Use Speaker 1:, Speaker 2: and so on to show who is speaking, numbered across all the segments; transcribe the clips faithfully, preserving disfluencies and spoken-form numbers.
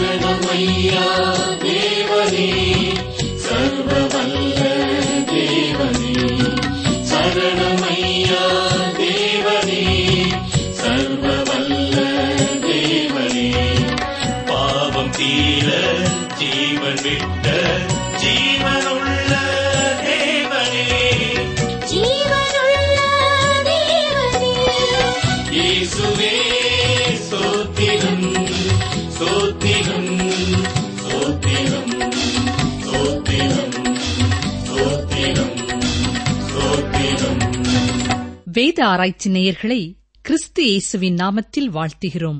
Speaker 1: சரணமையா தேவனே, சர்வவல்ல தேவனே. சரணமையா தேவனே, சர்வவல்ல தேவனே. பாவம் தீர ஜீவன் விட்ட ஜீவனுள்ள தேவனே, ஜீவனுள்ள தேவனே. இயேசுவே ஸ்தோத்திரம், ஸ்தோத்திரம், ஸ்தோத்திரம், ஸ்தோத்திரம், ஸ்தோத்திரம், ஸ்தோத்திரம்.
Speaker 2: வேத ஆராய்ச்சி நேயர்களை கிறிஸ்து இயேசுவின் நாமத்தில் வாழ்த்துகிறோம்.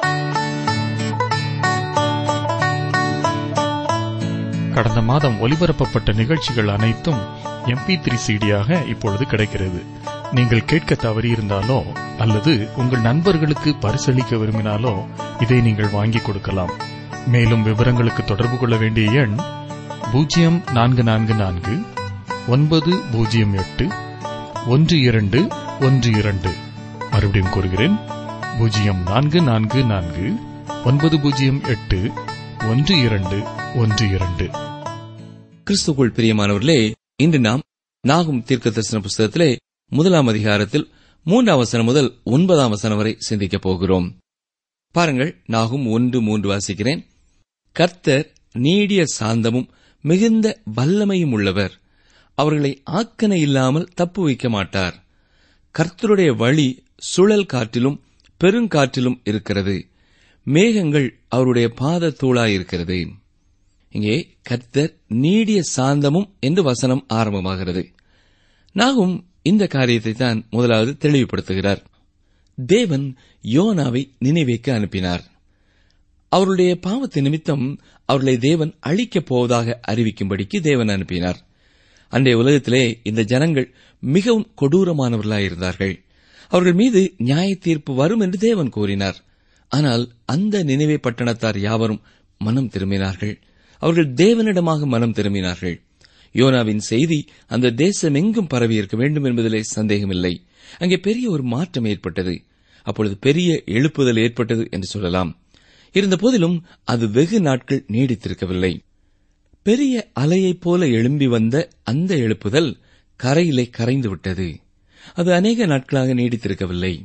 Speaker 3: கடந்த மாதம் ஒலிபரப்பப்பட்ட நிகழ்ச்சிகள் அனைத்தும் எம் பி த்ரீ சீடியாக இப்பொழுது கிடைக்கிறது. நீங்கள் கேட்க தவறியிருந்தாலோ அல்லது உங்கள் நண்பர்களுக்கு பரிசளிக்க விரும்பினாலோ இதை நீங்கள் வாங்கிக் கொடுக்கலாம். மேலும் விவரங்களுக்கு தொடர்பு கொள்ள வேண்டிய எண் பூஜ்ஜியம் நான்கு நான்கு நான்கு ஒன்பது பூஜ்ஜியம் எட்டு ஒன்று இரண்டு ஒன்று இரண்டு. மறுபடியும் கூறுகிறேன், பூஜ்ஜியம் நான்கு நான்கு நான்கு ஒன்பது பூஜ்ஜியம் எட்டு ஒன்று இரண்டு ஒன்று இரண்டு.
Speaker 4: கிறிஸ்துக்குள் பிரியமானவர்களே, இன்று நாம் நாகும் தீர்க்கதரிசன புஸ்தகத்திலே முதலாம் அதிகாரத்தில் மூன்றாம் வசனம் முதல் ஒன்பதாம் வசனம் வரை சிந்திக்கப் போகிறோம். பாருங்கள், நாகும் ஒன்று மூன்று வாசிக்கிறேன். கர்த்தர் நீடிய சாந்தமும் மிகுந்த வல்லமையும் உள்ளவர், அவர்களை ஆக்கனை இல்லாமல் தப்பு வைக்க மாட்டார். கர்த்தருடைய வழி சுழல் காற்றிலும் பெருங்காற்றிலும் இருக்கிறது, மேகங்கள் அவருடைய பாதத்தூளாயிருக்கிறது. இங்கே கர்த்தர் நீடிய சாந்தமும் என்று வசனம் ஆரம்பமாகிறது. நாகும் இந்த காரியத்தை தான் முதலாவது தெளிவுபடுத்துகிறார். தேவன் யோனாவை நினைவேக்கு அனுப்பினார். அவருடைய பாவத்தின் நிமித்தம் அவர்களை தேவன் அழிக்கப் போவதாக அறிவிக்கும்படிக்கு தேவன் அனுப்பினார். அன்றைய உலகத்திலே இந்த ஜனங்கள் மிகவும் கொடூரமானவர்களாயிருந்தார்கள். அவர்கள் மீது நியாய தீர்ப்பு வரும் என்று தேவன் கூறினார். ஆனால் அந்த நினைவே பட்டணத்தார் யாவரும் மனம் திரும்பினார்கள். அவர்கள் தேவனிடமாக மனம் திரும்பினார்கள். யோனாவின் செய்தி அந்த தேசம் எங்கும் பரவி இருக்க வேண்டும் என்பதிலே சந்தேகமில்லை. அங்கே பெரிய ஒரு மாற்றம் ஏற்பட்டது. அப்பொழுது பெரிய எழுப்புதல் ஏற்பட்டது என்று சொல்லலாம். இருந்த போதிலும் அது வெகு நாட்கள் நீடித்திருக்கவில்லை. பெரிய அலையைப் போல எழும்பி வந்த அந்த எழுப்புதல் கரையிலே கரைந்துவிட்டது. அது அநேக நாட்களாக நீடித்திருக்கவில்லை.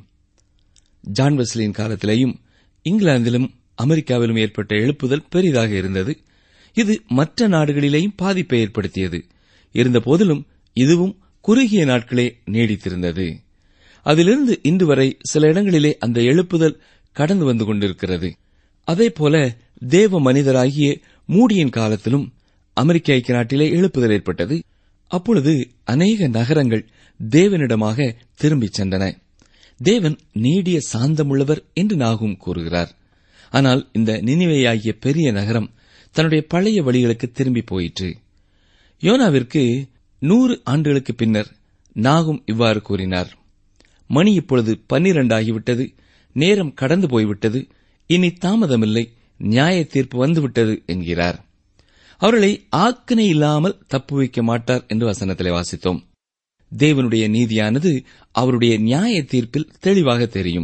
Speaker 4: ஜான் வெஸ்லியின் காலத்திலேயும் இங்கிலாந்திலும் அமெரிக்காவிலும் ஏற்பட்ட எழுப்புதல் பெரிதாக இருந்தது. இது மற்ற நாடுகளிலேயும் பாதிப்பை ஏற்படுத்தியது. இருந்த போதிலும் இதுவும் குறுகிய நாட்களே நீடித்திருந்தது. அதிலிருந்து இன்று வரை சில இடங்களிலே அந்த எழுப்புதல் கடந்து வந்து கொண்டிருக்கிறது. அதேபோல தேவ மனிதராகிய மூடியின் காலத்திலும் அமெரிக்க ஐக்கிய நாட்டிலே எழுப்புதல் ஏற்பட்டது. அப்பொழுது அநேக நகரங்கள் தேவனிடமாக திரும்பிச் சென்றன. தேவன் நீடிய சாந்தமுள்ளவர் என்று நாகும் கூறுகிறார். ஆனால் இந்த நினிவேயாகிய பெரிய நகரம் தன்னுடைய பழைய வழிகளுக்கு திரும்பி போயிற்று. யோனாவிற்கு நூறு ஆண்டுகளுக்கு பின்னர் நாகும் இவ்வாறு கூறினார். மணி இப்பொழுது பன்னிரண்டு ஆகிவிட்டது, நேரம் கடந்து போய்விட்டது, இனி தாமதமில்லை, நியாய தீர்ப்பு வந்துவிட்டது என்கிறார். அவர்களை ஆக்கனை இல்லாமல் தப்பு வைக்க மாட்டார் என்று வசனத்திலே வாசித்தோம். தேவனுடைய நீதியானது அவருடைய நியாய தீர்ப்பில் தெளிவாக தெரியும்.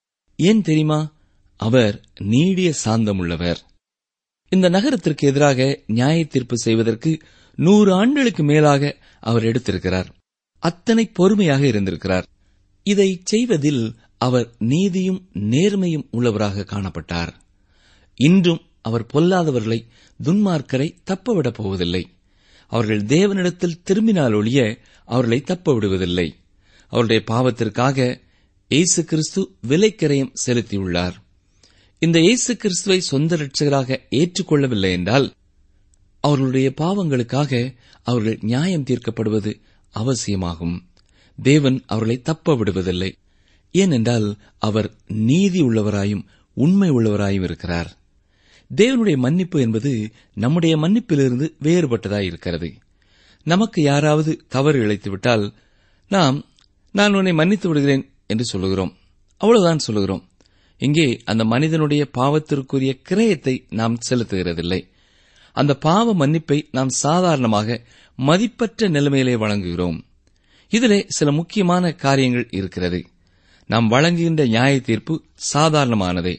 Speaker 4: ஏன் தெரியுமா? அவர் நீடிய சாந்தமுள்ளவர். இந்த நகரத்திற்கு எதிராக நியாய தீர்ப்பு செய்வதற்கு நூறு ஆண்டுகளுக்கு மேலாக அவர் எடுத்திருக்கிறார். அத்தனை பொறுமையாக இருந்திருக்கிறார். இதை செய்வதில் அவர் நீதியும் நேர்மையும் உள்ளவராக காணப்பட்டார். இன்றும் அவர் பொல்லாதவர்களை, துன்மார்க்கரை தப்பவிடப் போவதில்லை. அவர்கள் தேவனிடத்தில் திரும்பினால் ஒழிய அவர்களை தப்ப விடுவதில்லை. அவருடைய பாவத்திற்காக இயேசு கிறிஸ்து விலைக்கரையம் செலுத்தியுள்ளார். இந்த இயேசு கிறிஸ்துவை சொந்த இரட்சகராக ஏற்றுக்கொள்ளவில்லை என்றால் அவர்களுடைய பாவங்களுக்காக அவர்கள் நியாயம் தீர்க்கப்படுவது அவசியமாகும். தேவன் அவர்களை தப்ப விடுவதில்லை. ஏனென்றால் அவர் நீதி உள்ளவராயும் உண்மை உள்ளவராயும் இருக்கிறார். தேவனுடைய மன்னிப்பு என்பது நம்முடைய மன்னிப்பிலிருந்து வேறுபட்டதாயிருக்கிறது. நமக்கு யாராவது தவறு இழைத்துவிட்டால் நாம் நான் உன்னை மன்னித்து விடுகிறேன் என்று சொல்லுகிறோம். அவ்வளவுதான் சொல்லுகிறோம். இங்கே அந்த மனிதனுடைய பாவத்திற்குரிய கிரயத்தை நாம் செலுத்துகிறதில்லை. அந்த பாவ மன்னிப்பை நாம் சாதாரணமாக மதிப்பற்ற நிலைமையிலே வழங்குகிறோம். இதிலே சில முக்கியமான காரியங்கள் இருக்கிறது. நாம் வழங்குகின்ற நியாய தீர்ப்பு சாதாரணமானதே,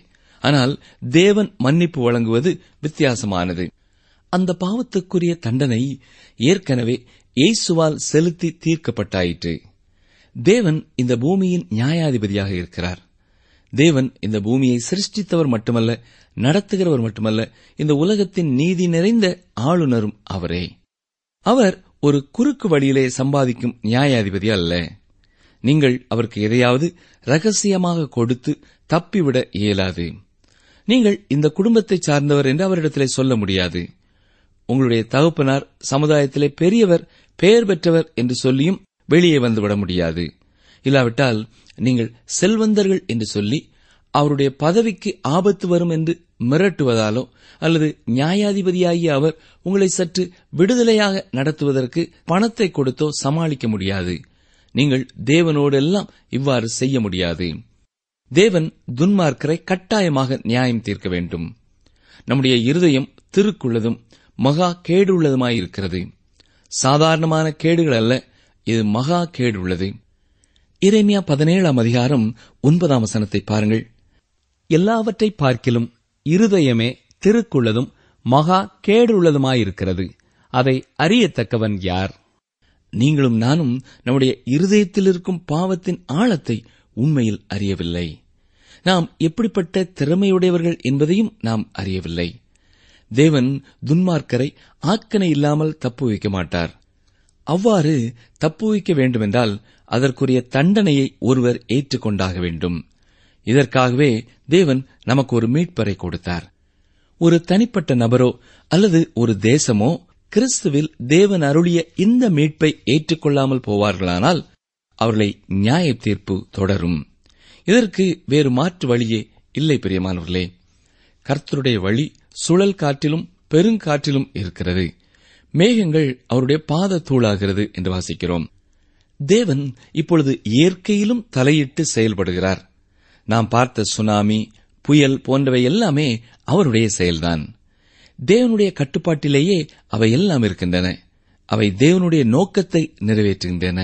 Speaker 4: ஆனால் தேவன் மன்னிப்பு வழங்குவது வித்தியாசமானது. அந்த பாவத்துக்குரிய தண்டனை ஏற்கனவே இயேசுவால் செலுத்தி தீர்க்கப்பட்டாயிற்று. தேவன் இந்த பூமியின் நியாயாதிபதியாக இருக்கிறார். தேவன் இந்த பூமியை சிருஷ்டித்தவர் மட்டுமல்ல, நடத்துகிறவர் மட்டுமல்ல, இந்த உலகத்தின் நீதி நிறைந்த ஆளுநரும் அவரே. அவர் ஒரு குறுக்கு வழியிலே சம்பாதிக்கும் நியாயாதிபதி அல்ல. நீங்கள் அவருக்கு எதையாவது ரகசியமாக கொடுத்து தப்பிவிட இயலாது. நீங்கள் இந்த குடும்பத்தை சார்ந்தவர் என்று அவரிடத்திலே சொல்ல முடியாது. உங்களுடைய தகப்பனார் சமுதாயத்திலே பெரியவர், பெயர் பெற்றவர் என்று சொல்லியும் வெளியே வந்துவிட முடியாது. இல்லாவிட்டால் நீங்கள் செல்வந்தர்கள் என்று சொல்லி அவருடைய பதவிக்கு ஆபத்து வரும் என்று மிரட்டுவதாலோ அல்லது நியாயாதிபதியாகிய அவர் உங்களை சற்று விடுதலையாக நடத்துவதற்கு பணத்தை கொடுத்தோ சமாளிக்க முடியாது. நீங்கள் தேவனோடெல்லாம் இவ்வாறு செய்ய முடியாது. தேவன் துன்மார்க்கரை கட்டாயமாக நியாயம் தீர்க்க வேண்டும். நம்முடைய இருதயம் திருக்குள்ளதும் மகா கேடுள்ளதுமாயிருக்கிறது. சாதாரணமான கேடுகள் அல்ல, இது மகா கேடுள்ளது. எரேமியா பதினேழாம் அதிகாரம் ஒன்பதாம் வசனத்தை பாருங்கள்.
Speaker 5: எல்லாவற்றை பார்க்கிலும் இருதயமே திருக்குள்ளதும் மகா கேடுள்ளதுமாயிருக்கிறது, அதை அறியத்தக்கவன் யார்?
Speaker 4: நீங்களும் நானும் நம்முடைய இருதயத்தில் இருக்கும் பாவத்தின் ஆழத்தை உண்மையில் அறியவில்லை. நாம் எப்படிப்பட்ட திறமையுடையவர்கள் என்பதையும் நாம் அறியவில்லை. தேவன் துன்மார்க்கரை ஆக்கனை இல்லாமல் தப்புவிக்க மாட்டார். அவ்வாறு தப்புவிக்க வேண்டுமென்றால் அதற்குரிய தண்டனையை ஒருவர் ஏற்றுக்கொண்டாக வேண்டும். இதற்காகவே தேவன் நமக்கு ஒரு மீட்பரை கொடுத்தார். ஒரு தனிப்பட்ட நபரோ அல்லது ஒரு தேசமோ கிறிஸ்துவில் தேவன் அருளிய இந்த மீட்பை ஏற்றுக்கொள்ளாமல் போவார்களானால் அவர்களை நியாய தீர்ப்பு தொடரும். இதற்கு வேறு மாற்று வழியே இல்லை. பிரியமானவர்களே, கர்த்தருடைய வழி சுழல் காற்றிலும் பெருங்காற்றிலும் இருக்கிறது. மேகங்கள் அவருடைய பாத தூளாகிறது என்று வாசிக்கிறோம். தேவன் இப்பொழுது இயற்கையிலும் தலையிட்டு செயல்படுகிறார். நாம் பார்த்த சுனாமி, புயல் போன்றவை எல்லாமே அவருடைய செயல்தான். தேவனுடைய கட்டுப்பாட்டிலேயே அவை எல்லாம் இருக்கின்றன. அவை தேவனுடைய நோக்கத்தை நிறைவேற்றுகின்றன.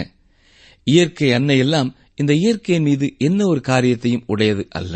Speaker 4: இயற்கை அன்னை எல்லாம் இந்த இயற்கையின் மீது என்ன ஒரு காரியத்தையும் உடையது அல்ல.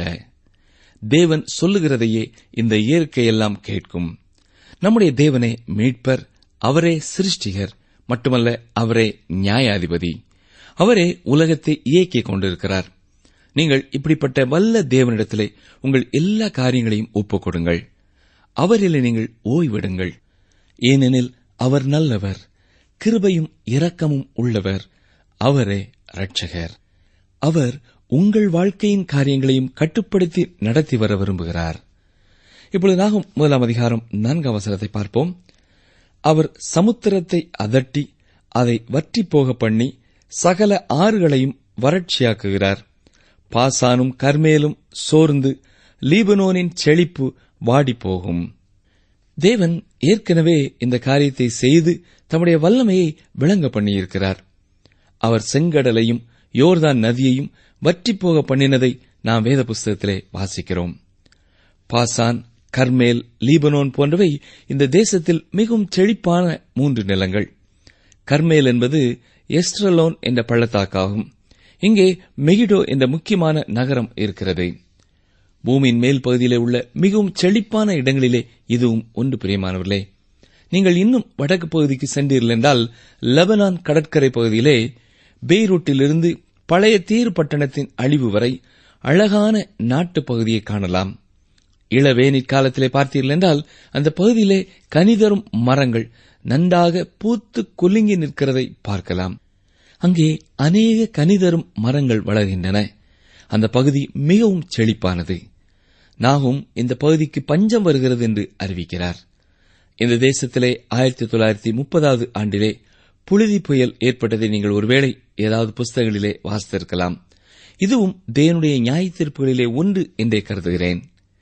Speaker 4: தேவன் சொல்லுகிறதையே இந்த இயற்கையெல்லாம் கேட்கும். நம்முடைய தேவனே மீட்பர், அவரே சிருஷ்டிகர், மட்டுமல்ல அவரே நியாயாதிபதி. அவரே உலகத்தை இயக்கிக் கொண்டிருக்கிறார். நீங்கள் இப்படிப்பட்ட வல்ல தேவனிடத்திலே உங்கள் எல்லா காரியங்களையும் ஒப்புக் கொடுங்கள். அவரிலே நீங்கள் ஓய்விடுங்கள். ஏனெனில் அவர் நல்லவர், கிருபையும் இரக்கமும் உள்ளவர். அவரே இரட்சகர். அவர் உங்கள் வாழ்க்கையின் காரியங்களையும் கட்டுப்படுத்தி நடத்தி வர விரும்புகிறார். இப்பொழுது நாகும் முதலாம் அதிகாரம் நான்காம் வசனத்தை பார்ப்போம். அவர் சமுத்திரத்தை அதட்டி அதை வற்றி போக பண்ணி சகல ஆறுகளையும் வறட்சியாக்குகிறார். பாசானும் கர்மேலும் சோர்ந்து லீபனோனின் செழிப்பு வாடிப்போகும். தேவன் ஏற்கனவே இந்த காரியத்தை செய்து தம்முடைய வல்லமையை விளங்க பண்ணியிருக்கிறார். அவர் செங்கடலையும் யோர்தான் நதியையும் வற்றிப்போக பண்ணினதை நாம் வேத புஸ்தகத்திலே வாசிக்கிறோம். பாசான், கர்மேல், லீபனோன் போன்றவை இந்த தேசத்தில் மிகவும் செழிப்பான மூன்று நிலங்கள். கர்மேல் என்பது எஸ்ட்ரலோன் என்ற பள்ளத்தாக்காகும். இங்கே மெகிடோ என்ற முக்கியமான நகரம் இருக்கிறது. பூமியின் மேல் பகுதியிலே உள்ள மிகவும் செழிப்பான இடங்களிலே இதுவும் ஒன்று. பிரியமானவர்களே, நீங்கள் இன்னும் வடக்கு பகுதிக்கு சென்றீர்கள் என்றால் லெபனான் கடற்கரை பகுதியிலே பெய்ரூட்டிலிருந்து பழைய தீர் பட்டணத்தின் அழிவு வரை அழகான நாட்டுப் பகுதியை காணலாம். இளவேனிற் காலத்திலே பார்த்தீர்கள் என்றால் அந்த பகுதியிலே கனிதரும் மரங்கள் நன்றாக பூத்து குலுங்கி நிற்கிறதை பார்க்கலாம். அங்கே அநேக கனிதரும் மரங்கள் வளர்கின்றன. அந்த பகுதி மிகவும் செழிப்பானது. நாகும் இந்த பகுதிக்கு பஞ்சம் வருகிறது என்று அறிவிக்கிறார். இந்த தேசத்திலே ஆயிரத்தி தொள்ளாயிரத்தி முப்பதாவது ஆண்டிலே புழுதி புயல் ஏற்பட்டதை நீங்கள் ஒருவேளை ஏதாவது புஸ்தகங்களிலே வாசித்திருக்கலாம். இதுவும் தேவனுடைய நியாய தீர்ப்புகளிலே ஒன்று என்றே கருதுகிறேன்.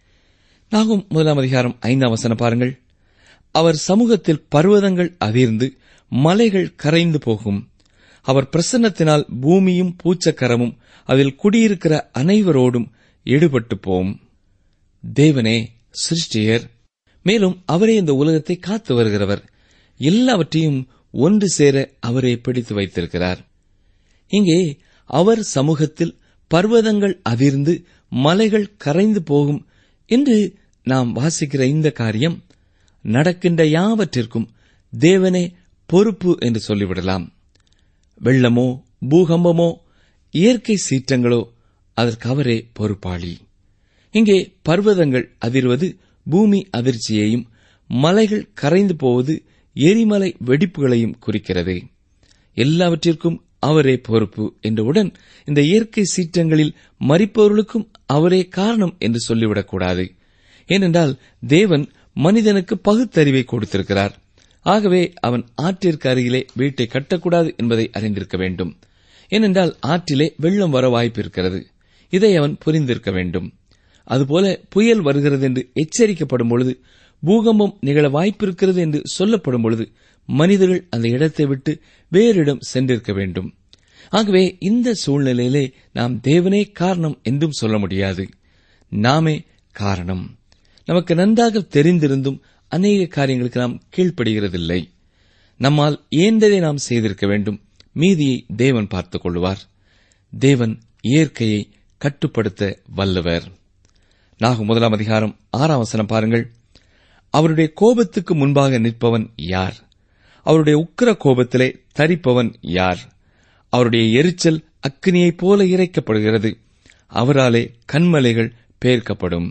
Speaker 4: நாகும் முதலாம் அதிகாரம் ஐந்தாம் வசனம் பாருங்கள். அவர் சமூகத்தில் பர்வதங்கள் அதிர்ந்து மலைகள் கரைந்து போகும். அவர் பிரசன்னத்தினால் பூமியும் பூச்சக்கரமும் அதில் குடியிருக்கிற அனைவரோடும் எடுபட்டு போம். தேவனே சிருஷ்டியர், மேலும் அவரே இந்த உலகத்தை காத்து வருகிறவர். எல்லாவற்றையும் ஒன்று சேர அவரே பிடித்து வைத்திருக்கிறார். இங்கே அவர் சமூகத்தில் பர்வதங்கள் அதிர்ந்து மலைகள் கரைந்து போகும் இன்று நாம் வாசிக்கிற இந்த காரியம் நடக்கின்ற யாவற்றிற்கும் தேவனே பொறுப்பு என்று சொல்லிவிடலாம். வெள்ளமோ பூகம்பமோ இயற்கை சீற்றங்களோ அதற்கு அவரே பொறுப்பாளி. இங்கே பர்வதங்கள் அதிர்வது பூமி அதிர்ச்சியையும், மலைகள் கரைந்து போவது எரிமலை வெடிப்புகளையும் குறிக்கிறது. எல்லாவற்றிற்கும் அவரே பொறுப்பு என்றவுடன் இந்த இயற்கை சீற்றங்களில் மரிப்பவர்களுக்கும் அவரே காரணம் என்று சொல்லிவிடக்கூடாது. ஏனென்றால் தேவன் மனிதனுக்கு பகுத்தறிவை கொடுத்திருக்கிறார். ஆகவே அவன் ஆற்றிற்கு அருகிலே வீட்டை கட்டக்கூடாது என்பதை அறிந்திருக்க வேண்டும். ஏனென்றால் ஆற்றிலே வெள்ளம் வர வாய்ப்பு இருக்கிறது. இதை அவன் புரிந்திருக்க வேண்டும். அதுபோல புயல் வருகிறது என்று எச்சரிக்கப்படும் பொழுது, பூகம்பம் நிகழ வாய்ப்பிருக்கிறது என்று சொல்லப்படும் பொழுது மனிதர்கள் அந்த இடத்தை விட்டு வேறு இடம் சென்றிருக்க வேண்டும். ஆகவே இந்த சூழ்நிலையிலே நாம் தேவனே காரணம் என்றும் சொல்ல முடியாது. நாமே காரணம். நமக்கு நன்றாக தெரிந்திருந்தும் அநேக காரியங்களுக்கு நாம் கீழ்ப்படுகிறதில்லை. நம்மால் இயன்றதை நாம் செய்திருக்க வேண்டும். மீதியை தேவன் பார்த்துக் கொள்வார். தேவன் இயற்கையை கட்டுப்படுத்த வல்லவர். நாகும் முதலாம் அதிகாரம் ஆறாம் வசனம் பாருங்கள். அவருடைய கோபத்துக்கு முன்பாக நிற்பவன் யார்? அவருடைய உக்கிர கோபத்திலே தரிப்பவன் யார்? அவருடைய எரிச்சல் அக்கினியைப் போல இறைக்கப்படுகிறது. அவராலே கன்மலைகள் பேர்க்கப்படும்.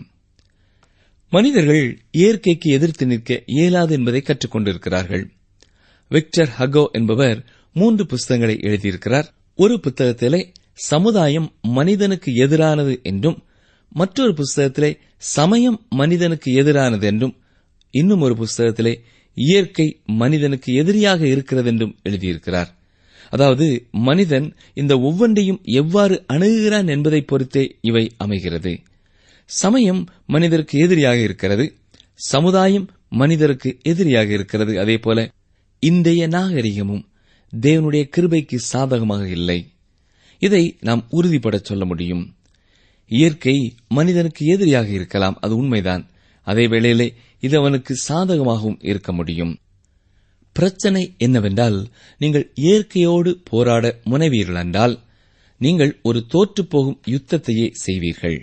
Speaker 4: மனிதர்கள் இயற்கைக்கு எதிர்த்து நிற்க இயலாது என்பதை கற்றுக்கொண்டிருக்கிறார்கள். விக்டர் ஹகோ என்பவர் மூன்று புஸ்தகங்களை எழுதியிருக்கிறார். ஒரு புத்தகத்திலே சமுதாயம் மனிதனுக்கு எதிரானது என்றும், மற்றொரு புஸ்தகத்திலே சமயம் மனிதனுக்கு எதிரானது என்றும், இன்னும் ஒரு புஸ்தகத்திலே இயற்கை மனிதனுக்கு எதிரியாக இருக்கிறது என்றும் எழுதியிருக்கிறார். அதாவது மனிதன் இந்த ஒவ்வொன்றையும் எவ்வாறு அணுகுகிறான் என்பதை பொறுத்தே இவை அமைகிறது. சமயம் மனிதருக்கு எதிரியாக இருக்கிறது, சமுதாயம் மனிதருக்கு எதிரியாக இருக்கிறது. அதேபோல இன்றைய நாகரிகமும் தேவனுடைய கிருபைக்கு சாதகமாக இல்லை. இதை நாம் உறுதிபட சொல்ல முடியும். இயற்கை மனிதனுக்கு எதிரியாக இருக்கலாம், அது உண்மைதான். அதே வேளையிலே இது அவனுக்கு சாதகமாகவும் இருக்க முடியும். பிரச்சனை என்னவென்றால், நீங்கள் இயற்கையோடு போராட முனைவீர்கள் என்றால் நீங்கள் ஒரு தோற்றுப்போகும் யுத்தத்தையே செய்வீர்கள்.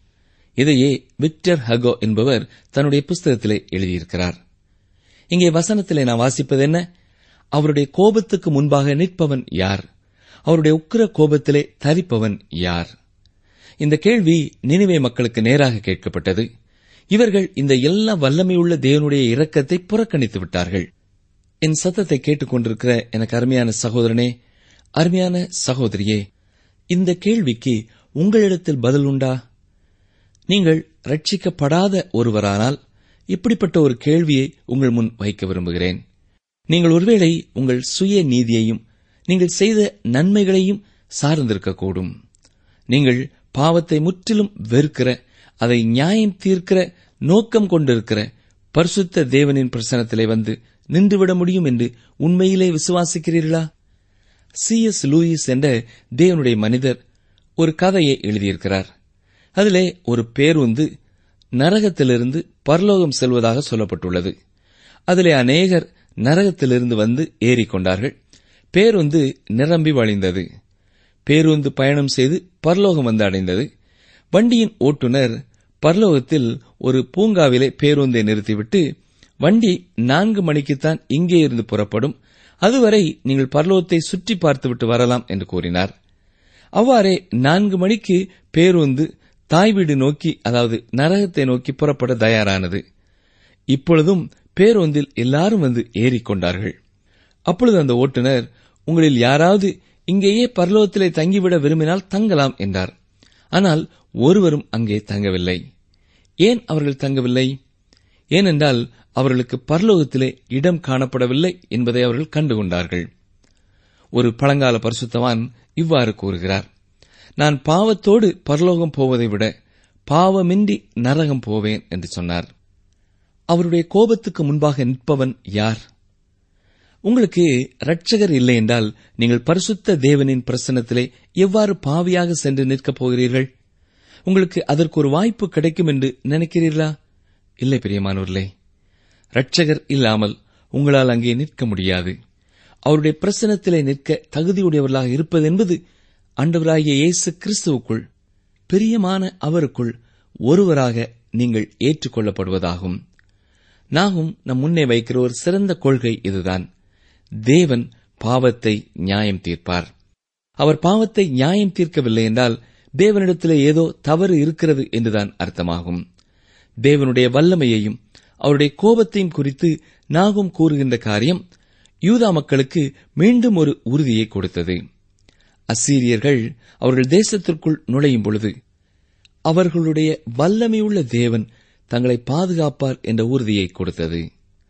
Speaker 4: இதையே விக்டர் ஹகோ என்பவர் தன்னுடைய புஸ்தகத்திலே எழுதியிருக்கிறார். இங்கே வசனத்திலே நான் வாசிப்பது என்ன? அவருடைய கோபத்துக்கு முன்பாக நிற்பவன் யார்? அவருடைய உக்கிர கோபத்திலே தரிப்பவன் யார்? இந்த கேள்வி நினிவே மக்களுக்கு நேராக கேட்கப்பட்டது. இவர்கள் இந்த எல்லா வல்லமையுள்ள தேவனுடைய இரக்கத்தை புறக்கணித்து விட்டார்கள். என் சத்தத்தை கேட்டுக் கொண்டிருக்கிற எனக்கு அருமையான சகோதரனே, அருமையான சகோதரியே, இந்த கேள்விக்கு உங்களிடத்தில் பதில் உண்டா? நீங்கள் ரட்சிக்கப்படாத ஒருவரானால் இப்படிப்பட்ட ஒரு கேள்வியை உங்கள் முன் வைக்க விரும்புகிறேன். நீங்கள் ஒருவேளை உங்கள் சுய நீதியையும் நீங்கள் செய்த நன்மைகளையும் சார்ந்திருக்கக்கூடும். நீங்கள் பாவத்தை முற்றிலும் வெறுக்கிற, அதை நியாயம் தீர்க்கிற நோக்கம் கொண்டிருக்கிற பரிசுத்த தேவனின் பிரசனத்திலே வந்து நின்றுவிட முடியும் என்று உண்மையிலே விசுவாசிக்கிறீர்களா? சி எஸ் லூயிஸ் என்ற தேவனுடைய மனிதர் ஒரு கதையை எழுதியிருக்கிறார். அதிலே ஒரு பேருந்து நரகத்திலிருந்து பரலோகம் செல்வதாக சொல்லப்பட்டுள்ளது. அதிலே அநேகர் நரகத்திலிருந்து வந்து ஏறிக்கொண்டார்கள். பேருந்து நிரம்பி வழிந்தது. பேருந்து பயணம் செய்து பரலோகம் வந்து அடைந்தது. வண்டியின் ஓட்டுநர் பரலோகத்தில் ஒரு பூங்காவிலே பேருந்தை நிறுத்திவிட்டு, வண்டி நான்கு மணிக்குத்தான் இங்கே இருந்து புறப்படும், அதுவரை நீங்கள் பரலோகத்தை சுற்றி பார்த்துவிட்டு வரலாம் என்று கூறினார். அவ்வாறே நான்கு மணிக்கு பேருந்து தாய் வீடு நோக்கி, அதாவது நரகத்தை நோக்கி புறப்பட தயாரானது. இப்பொழுதும் பேருந்தில் எல்லாரும் வந்து ஏறிக்கொண்டார்கள். அப்பொழுது அந்த ஓட்டுநர், உங்களில் யாராவது இங்கேயே பரலோகத்திலே தங்கிவிட விரும்பினால் தங்கலாம் என்றார். ஆனால் ஒருவரும் அங்கே தங்கவில்லை. ஏன் அவர்கள் தங்கவில்லை? ஏனென்றால் அவர்களுக்கு பரலோகத்திலே இடம் காணப்படவில்லை என்பதை அவர்கள் கண்டுகொண்டார்கள். ஒரு பழங்கால பரிசுத்தவான் இவ்வாறு கூறுகிறார்: நான் பாவத்தோடு பரலோகம் போவதை விட பாவமின்றி நரகம் போவேன் என்று சொன்னார். அவருடைய கோபத்துக்கு முன்பாக நிற்பவன் யார்? உங்களுக்கு இரட்சகர் இல்லை என்றால் நீங்கள் பரிசுத்த தேவனின் பிரசன்னத்திலே எவ்வாறு பாவியாக சென்று நிற்கப் போகிறீர்கள்? உங்களுக்கு அதற்கு ஒரு வாய்ப்பு கிடைக்கும் என்று நினைக்கிறீர்களா? இல்லை பிரியமானவர்களே, இரட்சகர் இல்லாமல் உங்களால் அங்கே நிற்க முடியாது. அவருடைய பிரசன்னத்திலே நிற்க தகுதியுடையவர்களாக இருப்பது என்பது ஆண்டவராகிய இயேசு கிறிஸ்துவுக்குள், பிரியமான அவருக்குள் ஒருவராக நீங்கள் ஏற்றுக்கொள்ளப்படுவதாகும். நாகும் நம் முன்னே வைக்கிற ஒரு சிறந்த கொள்கை இதுதான். தேவன் பாவத்தை நியாயம் தீர்ப்பார். அவர் பாவத்தை நியாயம் தீர்க்கவில்லை என்றால் தேவனிடத்திலே ஏதோ தவறு இருக்கிறது என்றுதான் அர்த்தமாகும். தேவனுடைய வல்லமையையும் அவருடைய கோபத்தையும் குறித்து நாகும் கூறுகின்ற காரியம் யூதா மக்களுக்கு மீண்டும் ஒரு உறுதியை கொடுத்தது. அசீரியர்கள் அவர்கள் தேசத்திற்குள் நுழையும் பொழுது அவர்களுடைய வல்லமையுள்ள தேவன் தங்களை பாதுகாப்பார் என்ற உறுதியை கொடுத்தது.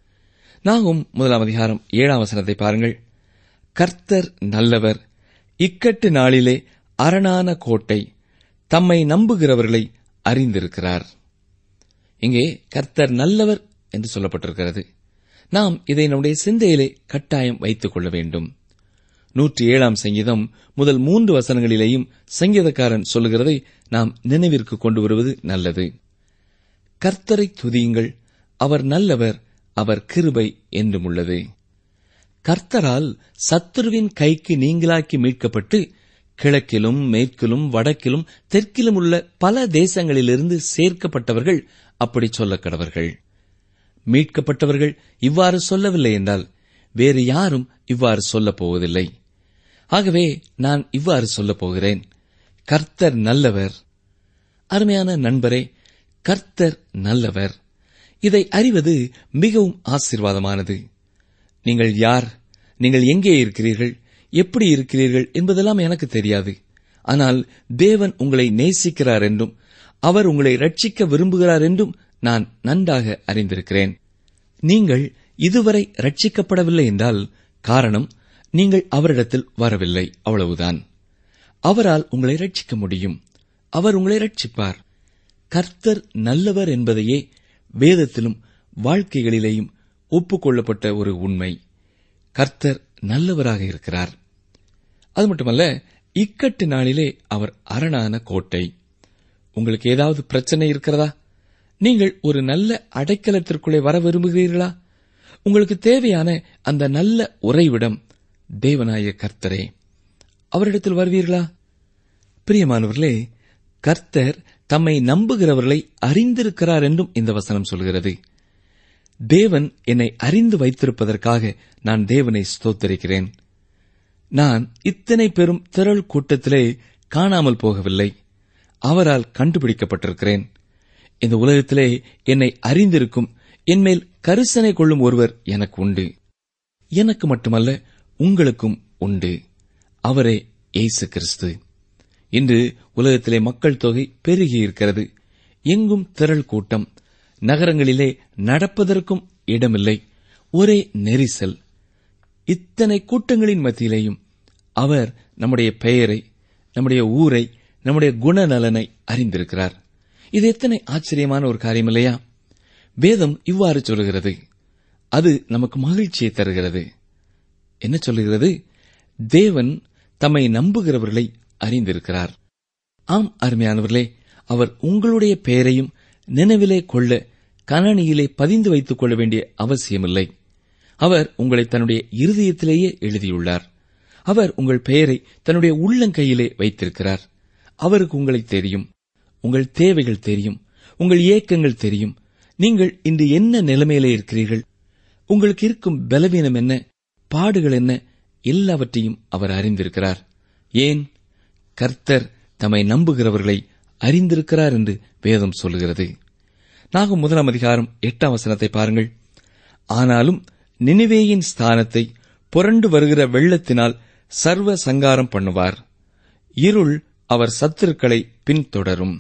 Speaker 4: நாகும் முதலாம் அதிகாரம் ஏழாம் வசனத்தை பாருங்கள். கர்த்தர் நல்லவர், இக்கட்டு நாளிலே அரணான கோட்டை, தம்மை நம்புகிறவர்களை அறிந்திருக்கிறார். இங்கே கர்த்தர் நல்லவர் என்று சொல்லப்பட்டிருக்கிறது. நாம் இதை நம்முடைய சிந்தையிலே கட்டாயம் வைத்துக் கொள்ள வேண்டும். நூற்றி ஏழாம் சங்கீதம் முதல் மூன்று வசனங்களிலேயும் சங்கீதக்காரன் சொல்லுகிறதை நாம் நினைவிற்கு கொண்டு வருவது நல்லது. கர்த்தரை துதியுங்கள், அவர் நல்லவர், அவர் கிருபை என்றும் உள்ளது. கர்த்தரால் சத்துருவின் கைக்கு நீங்களாக்கி மீட்கப்பட்டு கிழக்கிலும் மேற்கிலும் வடக்கிலும் தெற்கிலும் உள்ள பல தேசங்களிலிருந்து சேர்க்கப்பட்டவர்கள் அப்படி சொல்லக் கடவர்கள். மீட்கப்பட்டவர்கள் இவ்வாறு சொல்லவில்லை என்றால் வேறு யாரும் இவ்வாறு சொல்லப் போவதில்லை. ஆகவே நான் இவ்வாறு சொல்லப் போகிறேன், கர்த்தர் நல்லவர். அருமையான நண்பரே, கர்த்தர் நல்லவர். இதை அறிவது மிகவும் ஆசீர்வாதமானது. நீங்கள் யார், நீங்கள் எங்கே இருக்கிறீர்கள், எப்படி இருக்கிறீர்கள் என்பதெல்லாம் எனக்கு தெரியாது. ஆனால் தேவன் உங்களை நேசிக்கிறார் என்றும் அவர் உங்களை ரட்சிக்க விரும்புகிறார் என்றும் நான் நன்றாக அறிந்திருக்கிறேன். நீங்கள் இதுவரை ரட்சிக்கப்படவில்லை என்றால் காரணம் நீங்கள் அவரிடத்தில் வரவில்லை, அவ்வளவுதான். அவரால் உங்களை ரட்சிக்க முடியும். அவர் உங்களை ரட்சிப்பார். கர்த்தர் நல்லவர் என்பதையே வேதத்திலும் வாழ்க்கைகளிலேயும் ஒப்புக்கொள்ளப்பட்ட ஒரு உண்மை. கர்த்தர் நல்லவராக இருக்கிறார். அது மட்டுமல்ல, இக்கட்டு நாளிலே அவர் அரணான கோட்டை. உங்களுக்கு ஏதாவது பிரச்சனை இருக்கிறதா? நீங்கள் ஒரு நல்ல அடைக்கலத்திற்குள்ளே வர விரும்புகிறீர்களா? உங்களுக்கு தேவையான அந்த நல்ல உறைவிடம் தேவனாய கர்த்தரே. அவரிடத்தில் வருவீர்களா? பிரியமானவர்களே, கர்த்தர் தம்மை நம்புகிறவர்களை அறிந்திருக்கிறார் என்றும் இந்த வசனம் சொல்கிறது. தேவன் என்னை அறிந்து வைத்திருப்பதற்காக நான் தேவனை ஸ்தோத்திரிக்கிறேன். நான் இத்தனை பெரும் திரள் கூட்டத்திலே காணாமல் போகவில்லை. அவரால் கண்டுபிடிக்கப்பட்டிருக்கிறேன். இந்த உலகத்திலே என்னை அறிந்திருக்கும், என்மேல் கரிசனை கொள்ளும் ஒருவர் எனக்கு உண்டு. எனக்கு மட்டுமல்ல, உங்களுக்கும் உண்டு. அவரே இயேசு கிறிஸ்து. இன்று உலகத்திலே மக்கள் தொகை பெருகியிருக்கிறது. எங்கும் திரள் கூட்டம். நகரங்களிலே நடப்பதற்கும் இடமில்லை. ஒரே நெரிசல். இத்தனை கூட்டங்களின் மத்தியிலேயும் அவர் நம்முடைய பெயரை, நம்முடைய ஊரை, நம்முடைய குணநலனை அறிந்திருக்கிறார். இது எத்தனை ஆச்சரியமான ஒரு காரியம் இல்லையா? வேதம் இவ்வாறு சொல்லுகிறது. அது நமக்கு மகிழ்ச்சியை தருகிறது. என்ன சொல்லுகிறது? தேவன் தம்மை நம்புகிறவர்களை அறிந்திருக்கிறார். ஆம் அருமையானவர்களே, அவர் உங்களுடைய பெயரையும் நினைவிலே கொள்ள கணனியிலே பதிந்து வைத்துக் கொள்ள வேண்டிய அவசியமில்லை. அவர் உங்களை தன்னுடைய இருதயத்திலேயே எழுதியுள்ளார். அவர் உங்கள் பெயரை தன்னுடைய உள்ளங்கையிலே வைத்திருக்கிறார். அவருக்கு உங்களை தெரியும். உங்கள் தேவைகள் தெரியும். உங்கள் ஏக்கங்கள் தெரியும். நீங்கள் இன்று என்ன நிலைமையிலே இருக்கிறீர்கள், உங்களுக்கு இருக்கும் பலவீனம் என்ன, பாடுகள் என்ன, எல்லாவற்றையும் அவர் அறிந்திருக்கிறார். ஏன்? கர்த்தர் தம்மை நம்புகிறவர்களை அறிந்திருக்கிறார் என்று வேதம் சொல்லுகிறது. நாகும் முதலாம் அதிகாரம் எட்டாம் வசனத்தை பாருங்கள். ஆனாலும் நினிவேயின் ஸ்தானத்தை புரண்டு வருகிற வெள்ளத்தினால் சர்வ சங்காரம் பண்ணுவார். இருள் அவர் சத்துருக்களை பின்தொடரும்.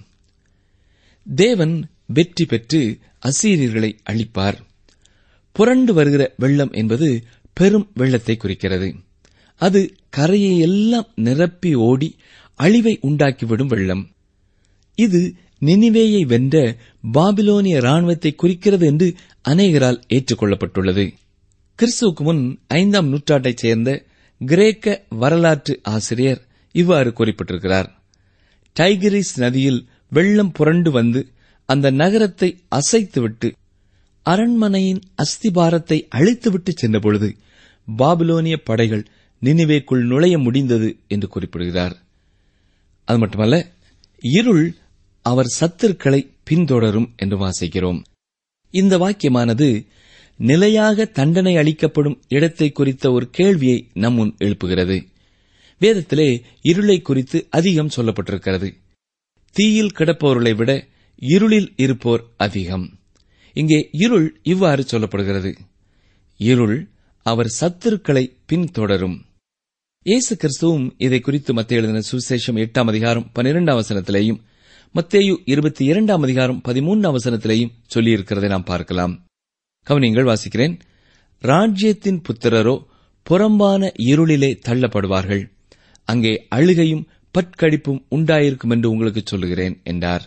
Speaker 4: தேவன் வெற்றி பெற்று அசீரியர்களை அழிப்பார். புரண்டு வருகிற வெள்ளம் என்பது பெரும் வெள்ளத்தை குறிக்கிறது. அது கரையை எல்லாம் நிரப்பி ஓடி அழிவை உண்டாக்கிவிடும் வெள்ளம். இது நினிவேயை வென்ற பாபிலோனிய ராணுவத்தை குறிக்கிறது என்று அநேகரால் ஏற்றுக்கொள்ளப்பட்டுள்ளது. கிறிஸ்துவுக்கு முன் ஐந்தாம் நூற்றாண்டைச் சேர்ந்த கிரேக்க வரலாற்று ஆசிரியர் இவ்வாறு குறிப்பிட்டிருக்கிறார். டைகிரிஸ் நதியில் வெள்ளம் புரண்டு வந்து அந்த நகரத்தை அசைத்துவிட்டு அரண்மனையின் அஸ்திபாரத்தை அழித்துவிட்டு சென்றபொழுது பாபிலோனிய படைகள் நினிவேக்குள் நுழைய முடிந்தது என்று குறிப்பிடுகிறார். அது மட்டுமல்ல, இருள் அவர் சத்துருக்களை பின்தொடரும் என்று வாசிக்கிறோம். இந்த வாக்கியமானது நிலையாக தண்டனை அளிக்கப்படும் இடத்தை குறித்த ஒரு கேள்வியை நம் முன் எழுப்புகிறது. வேதத்திலே இருளை குறித்து அதிகம் சொல்லப்பட்டிருக்கிறது. தீயில் கிடப்பவர்களை விட இருளில் இருப்போர் அதிகம். இங்கே இருள் இவ்வாறு சொல்லப்படுகிறது: இருள் அவர் சத்துருக்களை பின்தொடரும். இயேசு கிறிஸ்துவும் இதை குறித்து மத்தேயு எழுதின சுவிசேஷம் எட்டாம் அதிகாரம் பனிரெண்டாம் வசனத்திலேயும் மத்தேயு இருபத்தி இரண்டாம் அதிகாரம் பதிமூன்றாம் வசனத்திலேயும் சொல்லியிருக்கிறதை நாம் பார்க்கலாம். கவனிங்கள், வாசிக்கிறேன். ராஜ்யத்தின் புத்திரரோ புறம்பான இருளிலே தள்ளப்படுவார்கள், அங்கே அழுகையும் பற்கடிப்பும் உண்டாயிருக்கும் என்று உங்களுக்கு சொல்லுகிறேன் என்றார்.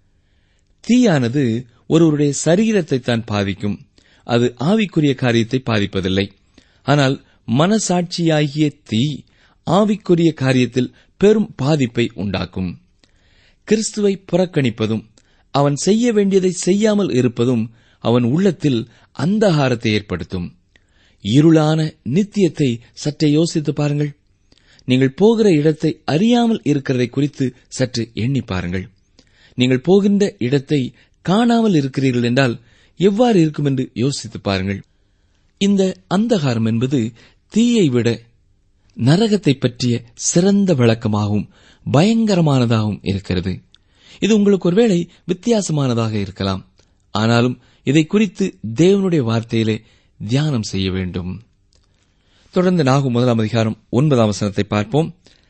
Speaker 4: தீயானது ஒருவருடைய சரீரத்தை தான் பாதிக்கும். அது ஆவிக்குரிய காரியத்தை பாதிப்பதில்லை. ஆனால் மனசாட்சியாகிய தீ ஆவிக்குரிய காரியத்தில் பெரும் பாதிப்பை உண்டாக்கும். கிறிஸ்துவை புறக்கணிப்பதும் அவன் செய்ய வேண்டியதை செய்யாமல் இருப்பதும் அவன் உள்ளத்தில் அந்தகாரத்தை ஏற்படுத்தும். இருளான நித்தியத்தை சற்றே யோசித்து பாருங்கள். நீங்கள் போகிற இடத்தை அறியாமல் இருக்கிறதை குறித்து சற்று எண்ணி பாருங்கள். நீங்கள் போகின்ற இடத்தை காணாமல் இருக்கிறீர்கள் என்றால் எவ்வாறு இருக்கும் என்று யோசித்து பாருங்கள். இந்த அந்தகாரம் என்பது தீயை விட நரகத்தை பற்றிய சிறந்த விளக்கமாகவும் பயங்கரமானதாகவும் இருக்கிறது. இது உங்களுக்கு ஒருவேளை வித்தியாசமானதாக இருக்கலாம். ஆனாலும் இதை குறித்து தேவனுடைய வார்த்தையிலே தியானம் செய்ய வேண்டும். தொடர்ந்து நாகும் முதலாம் அதிகாரம் ஒன்பதாம் வசனத்தை பார்ப்போம்.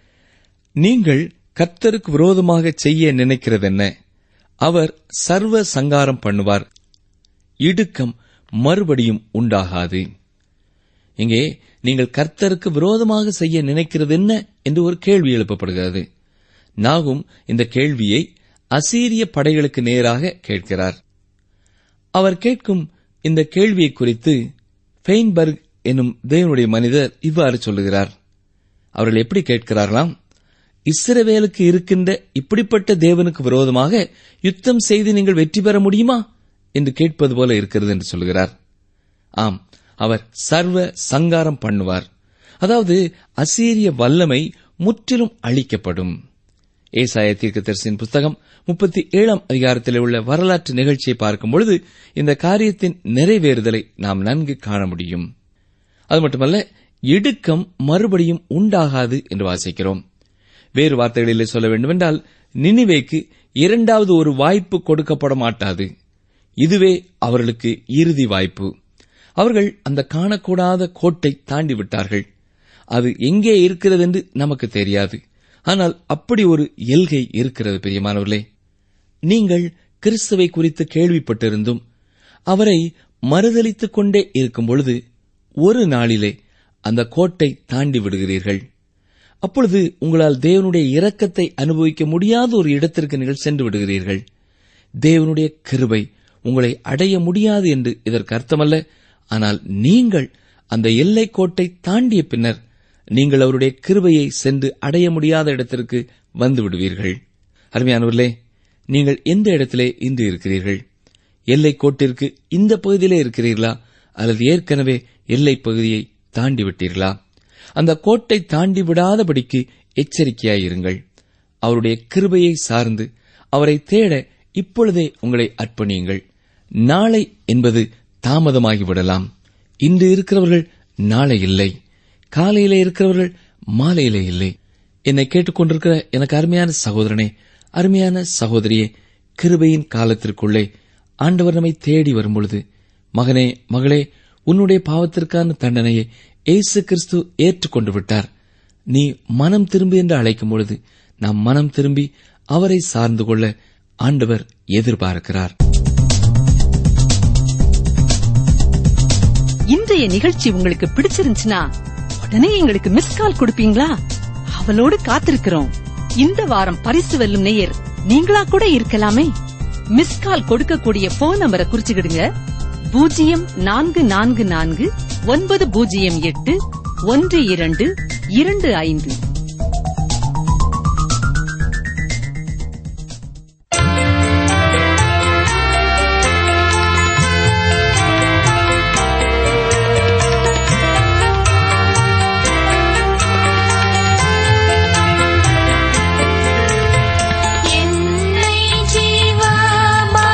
Speaker 4: நீங்கள் கர்த்தருக்கு விரோதமாக செய்ய நினைக்கிறதென்ன? அவர் சர்வ சங்காரம் பண்ணுவார், இடுக்கம் மறுபடியும் உண்டாகாது. இங்கே நீங்கள் கர்த்தருக்கு விரோதமாக செய்ய நினைக்கிறது என்ன என்று ஒரு கேள்வி எழுப்பப்படுகிறது. நாகும் இந்த கேள்வியை அசீரிய படைகளுக்கு நேராக கேட்கிறார். அவர் கேட்கும் இந்த கேள்வியை குறித்து ஃபெயின்பர்க் என்னும் தேவனுடைய மனிதர் இவ்வாறு சொல்லுகிறார். அவர்கள் எப்படி கேட்கிறார்களாம்? இஸ்ரவேலுக்கு இருக்கின்ற இப்படிப்பட்ட தேவனுக்கு விரோதமாக யுத்தம் செய்து நீங்கள் வெற்றி பெற முடியுமா என்று கேட்பது போல இருக்கிறது என்று சொல்கிறார். ஆம், அவர் சர்வ சங்காரம் பண்ணுவார். அதாவது அசீரிய வல்லமை முற்றிலும் அழிக்கப்படும். ஏசாயா தீர்க்கதரிசியின் புத்தகம் முப்பத்தி ஏழாம் அதிகாரத்தில் உள்ள வரலாற்று நிகழ்ச்சியை பார்க்கும் பொழுது இந்த காரியத்தின் நிறைவேறுதலை நாம் நன்கு காண முடியும். அது மட்டுமல்ல, இடுக்கம் மறுபடியும் உண்டாகாது என்று வாசிக்கிறோம். வேறு வார்த்தைகளிலே சொல்ல வேண்டுமென்றால், நினிவேக்கு இரண்டாவது ஒரு வாய்ப்பு கொடுக்கப்பட மாட்டாது. இதுவே அவர்களுக்கு இறுதி வாய்ப்பு. அவர்கள் அந்த காணக்கூடாத கோட்டை தாண்டி விட்டார்கள். அது எங்கே இருக்கிறது என்று நமக்கு தெரியாது. ஆனால் அப்படி ஒரு எல்கை இருக்கிறது. பிரியமானவர்களே, நீங்கள் கிறிஸ்துவை குறித்து கேள்விப்பட்டிருந்தும் அவரை மறுதலித்துக் கொண்டே இருக்கும் பொழுது ஒரு நாளிலே அந்த கோட்டை தாண்டி விடுகிறீர்கள். அப்பொழுது உங்களால் தேவனுடைய இரக்கத்தை அனுபவிக்க முடியாத ஒரு இடத்திற்கு நீங்கள் சென்று விடுகிறீர்கள். தேவனுடைய கிருபை உங்களை அடைய முடியாது என்று இதற்கு அர்த்தமல்ல. ஆனால் நீங்கள் அந்த எல்லை கோட்டை தாண்டிய பின்னர் நீங்கள் அவருடைய கிருபையை சென்று அடைய முடியாத இடத்திற்கு வந்து விடுவீர்கள். அருமையானவர்களே, நீங்கள் எந்த இடத்திலே இன்று இருக்கிறீர்கள்? எல்லை கோட்டிற்கு இந்த பகுதியிலே இருக்கிறீர்களா, அல்லது ஏற்கனவே எல்லை பகுதியை தாண்டி விட்டீர்களா? அந்த கோட்டை தாண்டி விடாதபடிக்கு எச்சரிக்கையாயிருங்கள். அவருடைய கிருபையை சார்ந்து அவரை தேட இப்பொழுதே உங்களை அர்ப்பணியுங்கள். நாளை என்பது தாமதமாகிவிடலாம். இன்று இருக்கிறவர்கள் நாளை இல்லை, காலையிலே இருக்கிறவர்கள் மாலையிலே இல்லை. என்னை கேட்டுக்கொண்டிருக்கிற எனக்கு அருமையான சகோதரனே, அருமையான சகோதரியே, கிருபையின் காலத்திற்குள்ளே ஆண்டவர் நம்மை தேடி வரும்பொழுது, மகனே, மகளே, உன்னுடைய பாவத்திற்கான தண்டனையை இயேசு கிறிஸ்து ஏற்றுக்கொண்டு விட்டார். நீ மனம் திரும்பி என்று அழைக்கும் பொழுது நாம் மனம் திரும்பி அவரை சார்ந்து கொள்ள ஆண்டவர் எதிர்பார்க்கிறார்.
Speaker 2: இன்றைய நிகழ்ச்சி உங்களுக்கு பிடிச்சிருந்துச்சுன்னா உடனே எங்களுக்கு மிஸ் கால் கொடுப்பீங்களா? அவளோடு காத்திருக்கிறோம். இந்த வாரம் பரிசு வெல்லும் நேயர் நீங்களா கூட இருக்கலாமே. மிஸ் கால் கொடுக்கக்கூடிய போன் நம்பரை குறிச்சுக்கிடுங்க. பூஜ்ஜியம் நான்கு நான்கு நான்கு ஒன்பது பூஜ்ஜியம் எட்டு ஒன்று இரண்டு இரண்டு ஐந்து.
Speaker 6: என்னை ஜீவமாய்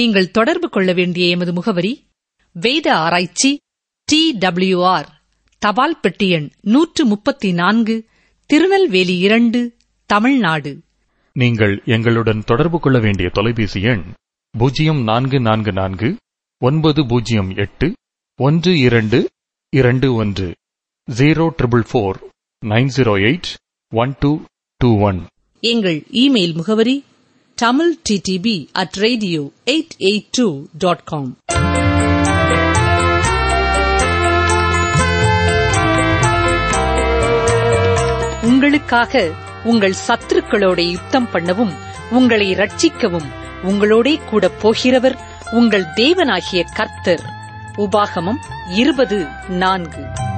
Speaker 2: நீங்கள் தொடர்பு கொள்ள வேண்டிய எமது முகவரி: வேத ஆராய்ச்சி, டி டபிள்யூ ஆர், தபால் பெட்டி எண் நூற்று முப்பத்தி நான்கு, திருநெல்வேலி இரண்டு, தமிழ்நாடு.
Speaker 3: நீங்கள் எங்களுடன் தொடர்பு கொள்ள வேண்டிய தொலைபேசி எண் பூஜ்ஜியம் நான்கு நான்கு நான்கு ஒன்பது பூஜ்ஜியம் எட்டு ஒன்று இரண்டு இரண்டு ஒன்று zero triple four nine zero eight one two two one.
Speaker 2: எங்கள் இமெயில் முகவரி Tamil DTP at radio eight eight two dot com. உங்களுக்காக உங்கள் சத்துருக்களோட யுத்தம் பண்ணவும் உங்களை ரட்சிக்கவும் உங்களோடே கூட போகிறவர் உங்கள் தேவனாகிய கர்த்தர். உபாகமம் இருபது நான்கு.